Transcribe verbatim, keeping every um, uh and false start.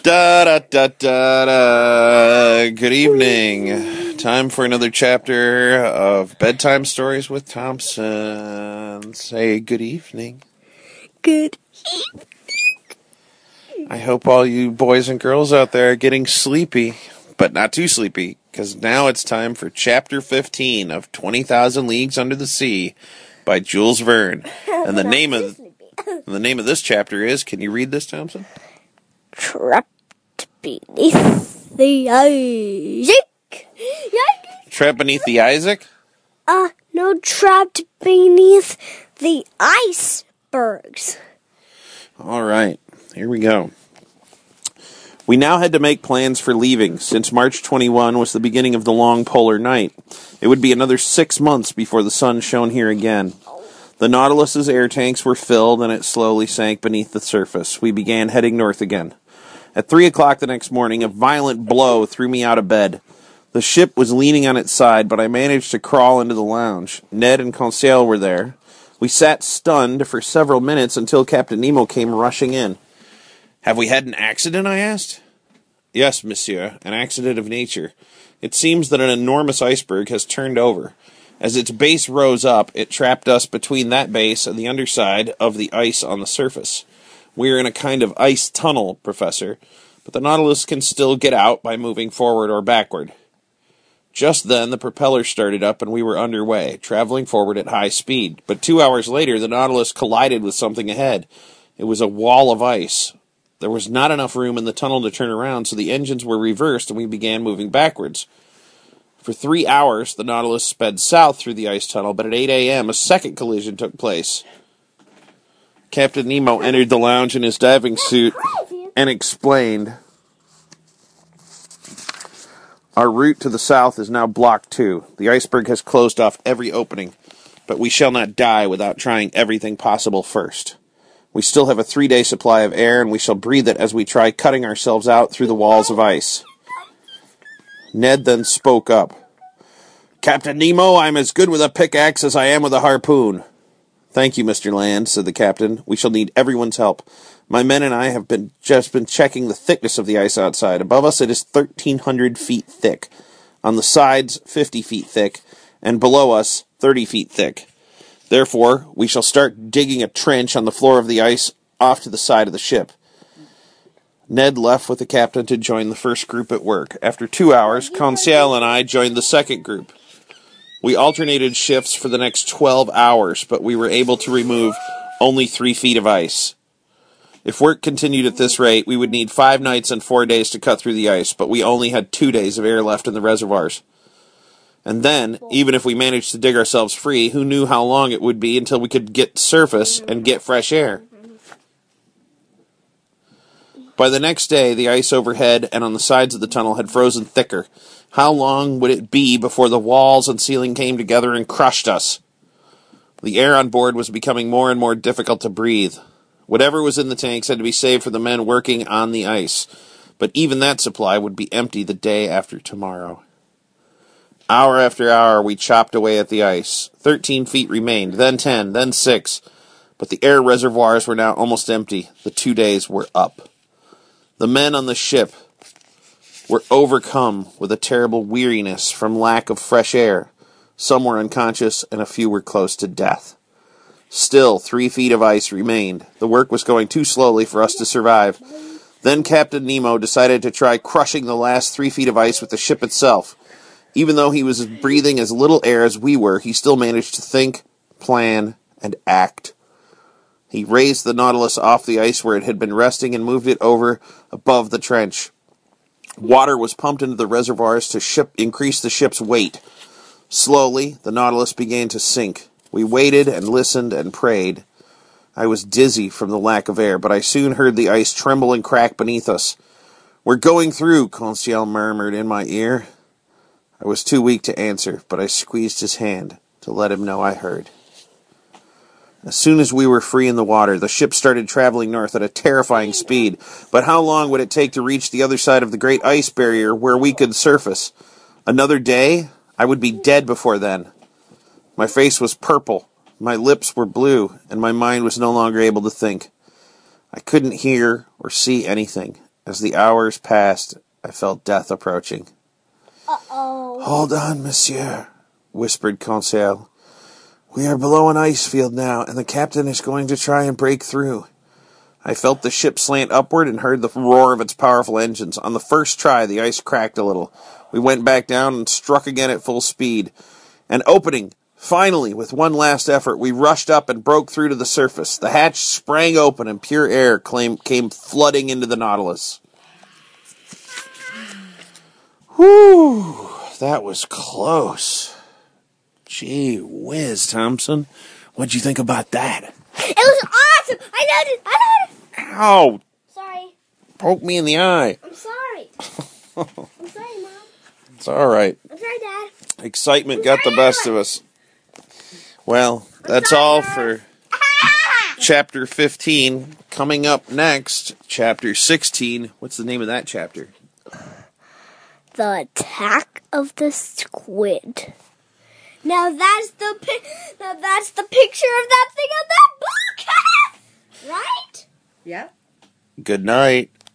Da da da da da. Good evening. Time for another chapter of Bedtime Stories with Thompson. Say good evening. Good. I hope all you boys and girls out there are getting sleepy, but not too sleepy, because now it's time for Chapter fifteen of twenty thousand Leagues Under the Sea by Jules Verne. And the name of the name of this chapter is, can you read this, Thompson? Trapped beneath the Isaac. Trapped beneath the Isaac? Uh, no, trapped beneath the icebergs. All right, here we go. We now had to make plans for leaving, since March twenty-first was the beginning of the long polar night. It would be another six months before the sun shone here again. The Nautilus's air tanks were filled, and it slowly sank beneath the surface. We began heading north again. At three o'clock the next morning, a violent blow threw me out of bed. The ship was leaning on its side, but I managed to crawl into the lounge. Ned and Conseil were there. We sat stunned for several minutes until Captain Nemo came rushing in. "Have we had an accident?" I asked. "Yes, monsieur, an accident of nature. It seems that an enormous iceberg has turned over. As its base rose up, it trapped us between that base and the underside of the ice on the surface. We are in a kind of ice tunnel, Professor, but the Nautilus can still get out by moving forward or backward." Just then, the propeller started up and we were underway, traveling forward at high speed. But two hours later, the Nautilus collided with something ahead. It was a wall of ice. There was not enough room in the tunnel to turn around, so the engines were reversed and we began moving backwards. For three hours, the Nautilus sped south through the ice tunnel, but at eight a.m., a second collision took place. Captain Nemo entered the lounge in his diving suit and explained, "Our route to the south is now blocked too. The iceberg has closed off every opening, but we shall not die without trying everything possible first. We still have a three-day supply of air, and we shall breathe it as we try cutting ourselves out through the walls of ice." Ned then spoke up. "Captain Nemo, I'm as good with a pickaxe as I am with a harpoon." "Thank you, Mister Land," said the captain. "We shall need everyone's help. My men and I have been just been checking the thickness of the ice outside. Above us it is thirteen hundred feet thick. On the sides, fifty feet thick, and below us, thirty feet thick. Therefore, we shall start digging a trench on the floor of the ice off to the side of the ship." Ned left with the captain to join the first group at work. After two hours, Conseil and I joined the second group. We alternated shifts for the next twelve hours, but we were able to remove only three feet of ice. If work continued at this rate, we would need five nights and four days to cut through the ice, but we only had two days of air left in the reservoirs. And then, even if we managed to dig ourselves free, who knew how long it would be until we could get surface and get fresh air? By the next day, the ice overhead and on the sides of the tunnel had frozen thicker. How long would it be before the walls and ceiling came together and crushed us? The air on board was becoming more and more difficult to breathe. Whatever was in the tanks had to be saved for the men working on the ice, but even that supply would be empty the day after tomorrow. Hour after hour, we chopped away at the ice. Thirteen feet remained, then ten, then six, but the air reservoirs were now almost empty. The two days were up. The men on the ship were overcome with a terrible weariness from lack of fresh air. Some were unconscious, and a few were close to death. Still, three feet of ice remained. The work was going too slowly for us to survive. Then Captain Nemo decided to try crushing the last three feet of ice with the ship itself. Even though he was breathing as little air as we were, he still managed to think, plan, and act. He raised the Nautilus off the ice where it had been resting and moved it over above the trench. Water was pumped into the reservoirs to ship, increase the ship's weight. Slowly, the Nautilus began to sink. We waited and listened and prayed. I was dizzy from the lack of air, but I soon heard the ice tremble and crack beneath us. "We're going through," Conseil murmured in my ear. I was too weak to answer, but I squeezed his hand to let him know I heard. As soon as we were free in the water, the ship started traveling north at a terrifying speed. But how long would it take to reach the other side of the great ice barrier where we could surface? Another day? I would be dead before then. My face was purple, my lips were blue, and my mind was no longer able to think. I couldn't hear or see anything. As the hours passed, I felt death approaching. Uh-oh. Hold on, monsieur, whispered Conseil. We are below an ice field now, and the captain is going to try and break through. I felt the ship slant upward and heard the roar of its powerful engines. On the first try, the ice cracked a little. We went back down and struck again at full speed. An opening! Finally, with one last effort, we rushed up and broke through to the surface. The hatch sprang open and pure air came, came flooding into the Nautilus. Whew, that was close. Gee whiz, Thompson. What'd you think about that? It was awesome! I loved it! I loved it! Ow! Sorry. Poke me in the eye. I'm sorry. I'm sorry, Mom. It's all right. I'm sorry, Dad. Excitement got the best of us. Well, that's all for Chapter fifteen. Coming up next, Chapter sixteen. What's the name of that chapter? The Attack of the Squid. Now that's the pi- now that's the picture of that thing on that book, right? Yeah. Good night.